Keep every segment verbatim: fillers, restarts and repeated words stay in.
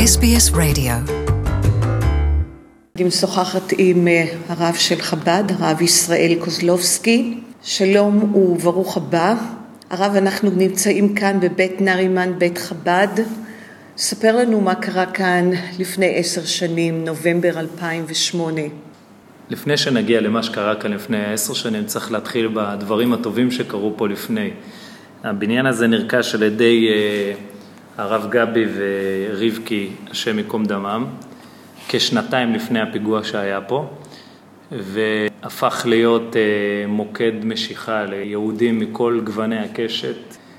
אס בי אס רדיו. אני משוחחת עם הרב של חב"ד, הרב ישראל קוזלובסקי. שלום וברוך הבא. הרב, אנחנו נמצאים כאן בבית נרימן, בית חב"ד. ספר לנו מה קרה כאן לפני עשר שנים, נובמבר אלפיים ושמונה. לפני שנגיע למה שקרה כאן לפני עשר שנים, צריך להתחיל בדברים הטובים שקרו פה לפני. הבניין הזה נרכש על ידי הרב גבי ורבקי, השם יקום דמם, כשנתיים לפני הפיגוע שהיה פה, והפך להיות מוקד משיכה ליהודים מכל גווני הקשת,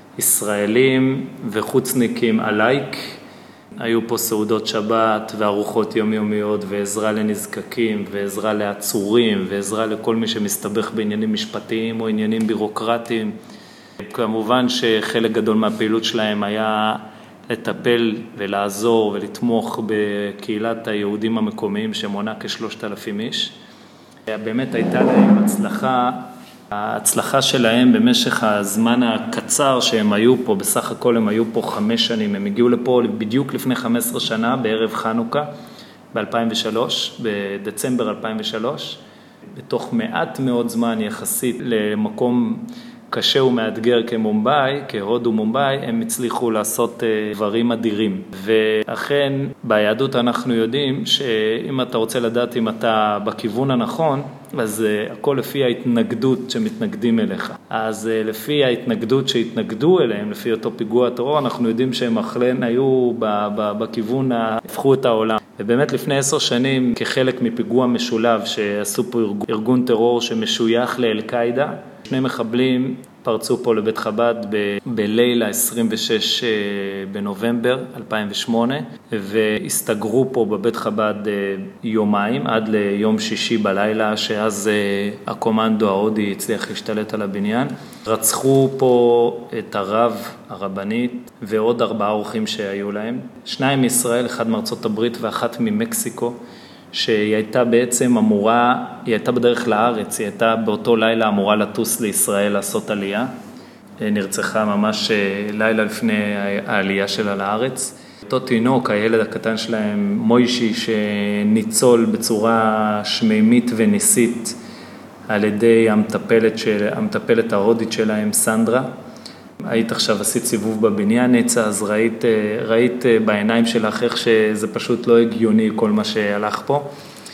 ישראלים וחוצניקים עלייק. היו פה סעודות שבת וארוחות יומיומיות ועזרה לנזקקים ועזרה לעצורים ועזרה לכל מי שמסתבך בעניינים משפטיים או עניינים בירוקרטיים. כמובן שחלק גדול מהפעילות שלהם היה לטפל ולעזור ולתמוך בקהילת היהודים המקומיים שמונה כשלושת אלפים איש. באמת הייתה להם הצלחה, ההצלחה שלהם במשך הזמן הקצר שהם היו פה, בסך הכל הם היו פה חמש שנים, הם הגיעו לפה בדיוק לפני חמש עשרה שנה בערב חנוכה ב-אלפיים ושלוש, בדצמבר אלפיים ושלוש, בתוך מעט מאוד זמן יחסית למקום קשה ומאתגר כמומבאי, כהודו מומבאי, הם הצליחו לעשות דברים אדירים. ואכן, ביהדות אנחנו יודעים שאם אתה רוצה לדעת אם אתה בכיוון הנכון, אז הכל לפי ההתנגדות שמתנגדים אליך. אז לפי ההתנגדות שהתנגדו אליהם, לפי אותו פיגוע טרור, אנחנו יודעים שהם אכן היו בכיוון, הפכו את העולם. ובאמת לפני עשר שנים, כחלק מפיגוע משולב שעשו פה ארגון טרור שמשוייך לאל-קאידה, שני מחבלים פרצו פה לבית חב"ד ב- בלילה עשרים ושש בנובמבר אלפיים ושמונה, והסתגרו פה בבית חב"ד יומיים עד ליום שישי בלילה, שאז הקומנדו ההודי הצליח להשתלט על הבניין. רצחו פה את הרב, הרבנית, ועוד ארבעה אורחים שהיו להם, שניים מישראל, אחד מארצות הברית ואחת ממקסיקו, שהיא הייתה בעצם אמורה, היא הייתה בדרך לארץ, היא הייתה באותו לילה אמורה לטוס לישראל לעשות עלייה, נרצחה ממש לילה לפני העלייה שלה לארץ. אותו תינוק, הילד הקטן שלהם, מוישי, שניצול בצורה שמימית וניסית על ידי המטפלת, של, המטפלת ההודית שלהם, סנדרה. היית עכשיו עשית סיבוב בבניין ניצה, אז ראית, ראית בעיניים שלך איך שזה פשוט לא הגיוני כל מה שהלך פה.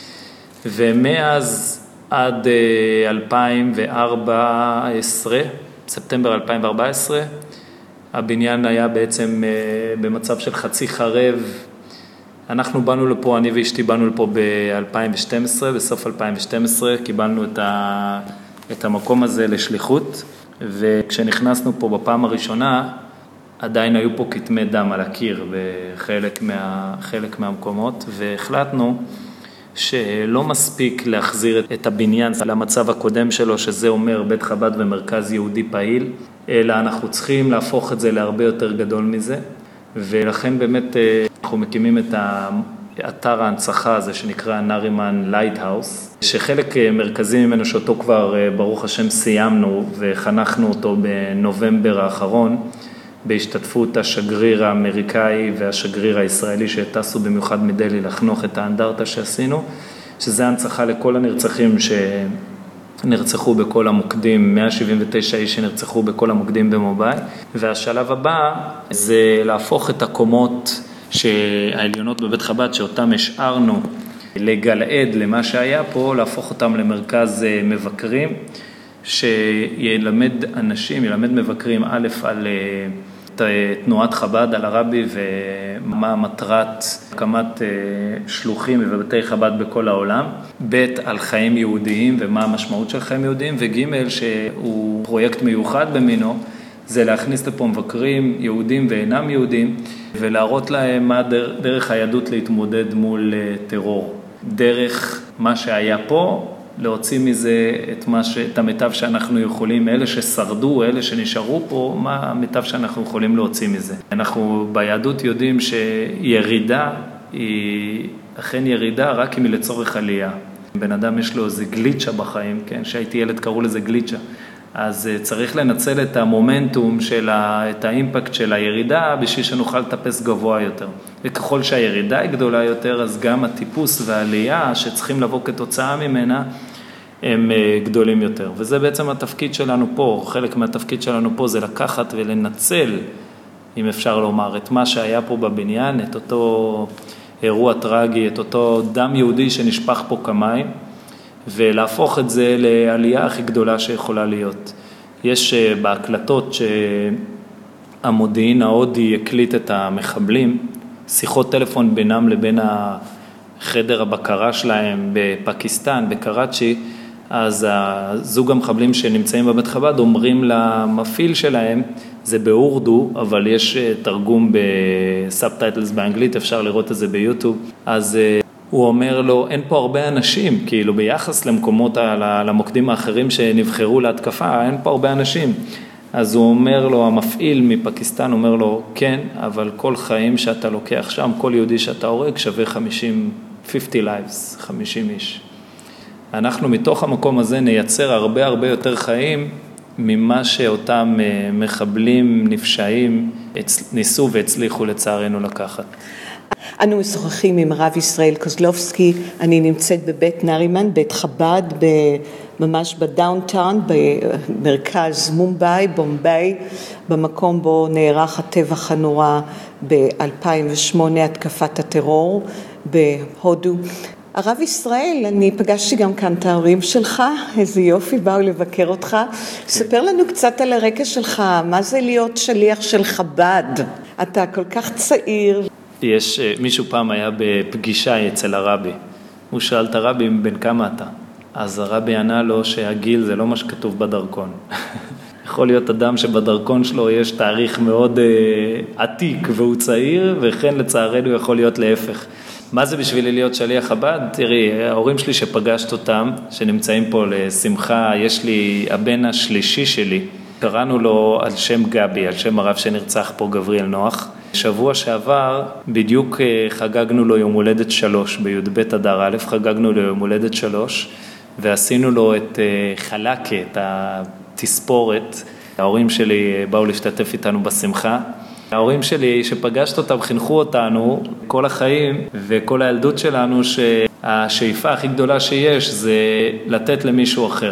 ומאז עד אלפיים וארבע עשרה, ספטמבר אלפיים וארבע עשרה, הבניין היה בעצם במצב של חצי חרב. אנחנו באנו לפה, אני ואשתי באנו לפה ב-אלפיים ושתים עשרה, בסוף אלפיים ושתים עשרה קיבלנו את, ה, את המקום הזה לשליחות. וכשנכנסנו פה בפעם הראשונה, עדיין היו פה כתמי דם על הקיר בחלק מה, חלק מהמקומות, והחלטנו שלא מספיק להחזיר את הבניין למצב הקודם שלו, שזה אומר בית חב"ד ומרכז יהודי פעיל, אלא אנחנו צריכים להפוך את זה להרבה יותר גדול מזה, ולכן באמת אנחנו מקימים את האתר ההנצחה הזה שנקרא נרימן לייטהאוס, שחלק מרכזי ממנו שאותו כבר ברוך השם סיימנו וחנכנו אותו בנובמבר האחרון, בהשתתפות השגריר האמריקאי והשגריר הישראלי שטסו במיוחד מדלי לחנוך את האנדרטה שעשינו, שזה הנצחה לכל הנרצחים שנרצחו בכל המוקדים, מאה שבעים ותשע איש שנרצחו בכל המוקדים במובאי, והשלב הבא זה להפוך את הקומות שהעליונות בבית חב"ד שאותם השארנו לגלעד למה שהיה פה, להפוך אותם למרכז מבקרים, שילמד אנשים, ילמד מבקרים א' על תנועת חב"ד, על הרבי ומה מטרת הקמת שלוחים ובתי חב"ד בכל העולם, ב' על חיים יהודיים ומה המשמעות של חיים יהודיים, וג' שהוא פרויקט מיוחד במינו, זה להכניס לפה מבקרים יהודים ואינם יהודים, ולהראות להם מה דרך היהדות להתמודד מול טרור. דרך מה שהיה פה, להוציא מזה את, מה ש... את המיטב שאנחנו יכולים, אלה ששרדו, אלה שנשארו פה, מה המיטב שאנחנו יכולים להוציא מזה. אנחנו ביהדות יודעים שירידה היא אכן ירידה רק אם היא לצורך עלייה. בן אדם יש לו איזה גליצ'ה בחיים, כן? שהייתי ילד קראו לזה גליצ'ה. אז צריך לנצל את המומנטום של ה, את האימפקט של הירידה בשביל שנוכל לטפס גבוה יותר. וככל שהירידה היא גדולה יותר, אז גם הטיפוס והעלייה שצריכים לבוא כתוצאה ממנה, הם גדולים יותר. וזה בעצם התפקיד שלנו פה, חלק מהתפקיד שלנו פה זה לקחת ולנצל, אם אפשר לומר, את מה שהיה פה בבניין, את אותו אירוע טרגי, את אותו דם יהודי שנשפך פה כמים, ולהפוך את זה לעלייה הכי גדולה שיכולה להיות. יש בהקלטות שהמודיעין ההודי הקליט את המחבלים, שיחות טלפון בינם לבין החדר הבקרה שלהם בפקיסטן, בקראצ'י, אז הזוג המחבלים שנמצאים בבית חב"ד אומרים למפעיל שלהם, זה באורדו, אבל יש תרגום בסאבטייטלס באנגלית, אפשר לראות את זה ביוטיוב, אז הוא אומר לו, אין פה הרבה אנשים, כאילו ביחס למקומות, למוקדים האחרים שנבחרו להתקפה, אין פה הרבה אנשים. אז הוא אומר לו, המפעיל מפקיסטן אומר לו, כן, אבל כל חיים שאתה לוקח שם, כל יהודי שאתה הורג שווה חמישים, חמישים lives, חמישים איש. אנחנו מתוך המקום הזה נייצר הרבה הרבה יותר חיים ממה שאותם מחבלים נפשעים ניסו והצליחו לצערנו לקחת. אנו משוחחים עם הרב ישראל קוזלובסקי, אני נמצאת בבית נרימן, בית חב"ד, ממש בדאונטאון, במרכז מומביי, בומביי, במקום בו נערך הטבח הנורא ב-אלפיים ושמונה, התקפת הטרור בהודו. הרב ישראל, אני פגשתי גם כאן את ההורים שלך, איזה יופי, באו לבקר אותך. ספר לנו קצת על הרקע שלך, מה זה להיות שליח של חב"ד? אתה כל כך צעיר. יש, מישהו פעם היה בפגישה אצל הרבי, הוא שאל את הרבי בן כמה אתה, אז הרבי ענה לו שהגיל זה לא מה שכתוב בדרכון. יכול להיות אדם שבדרכון שלו יש תאריך מאוד uh, עתיק והוא צעיר, וכן לצערנו יכול להיות להפך. מה זה בשבילי להיות שליח חב"ד? תראי, ההורים שלי שפגשת אותם, שנמצאים פה לשמחה, יש לי הבן השלישי שלי, קראנו לו על שם גבי, על שם הרב שנרצח פה גבריאל נוח. שבוע שעבר בדיוק חגגנו לו יום הולדת שלוש, בי"ב אדר א', חגגנו לו יום הולדת שלוש, ועשינו לו את חלקה, את התספורת. ההורים שלי באו להשתתף איתנו בשמחה. ההורים שלי שפגשת אותם חינכו אותנו כל החיים וכל הילדות שלנו שהשאיפה הכי גדולה שיש זה לתת למישהו אחר.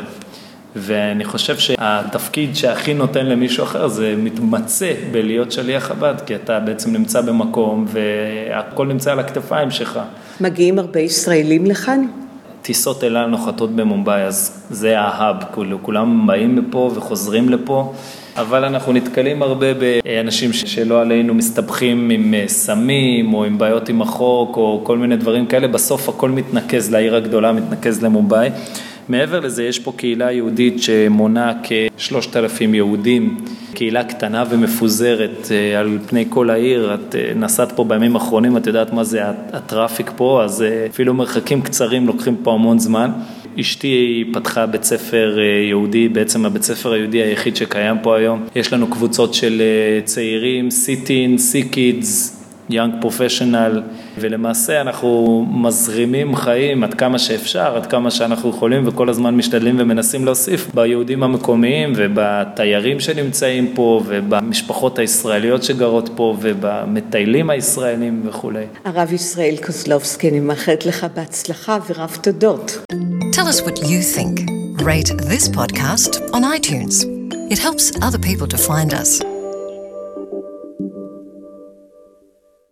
ואני חושב שהתפקיד שהכי נותן למישהו אחר זה מתמצא בלהיות שליח חב"ד, כי אתה בעצם נמצא במקום והכל נמצא על הכתפיים שלך. מגיעים הרבה ישראלים לכאן? טיסות אל על נוחתות במומביי, אז זה ההאב, כולם באים לפה וחוזרים לפה, אבל אנחנו נתקלים הרבה באנשים שלא עלינו מסתבכים עם סמים או עם בעיות עם החוק או כל מיני דברים כאלה, בסוף הכל מתנקז לעיר הגדולה, מתנקז למומביי. מעבר לזה יש פה קהילה יהודית שמונה כשלושת אלפים יהודים, קהילה קטנה ומפוזרת על פני כל העיר. את נסעת פה בימים האחרונים, את יודעת מה זה הטראפיק פה, אז אפילו מרחקים קצרים לוקחים פה המון זמן. אשתי פתחה בית ספר יהודי, בעצם הבית ספר היהודי היחיד שקיים פה היום. יש לנו קבוצות של צעירים, סיטין, סי-קידס, יונג פרופשיונל, ולמעשה אנחנו מזרימים חיים עד כמה שאפשר, עד כמה שאנחנו יכולים, וכל הזמן משתדלים ומנסים להוסיף ביהודים המקומיים ובתיירים שנמצאים פה ובמשפחות הישראליות שגרות פה ובמטיילים הישראלים וכו'. הרב ישראל קוזלובסקי, אני מאחלת לך בהצלחה ורב תודות. Tell us what you think. Rate this podcast on iTunes. It helps other people to find us.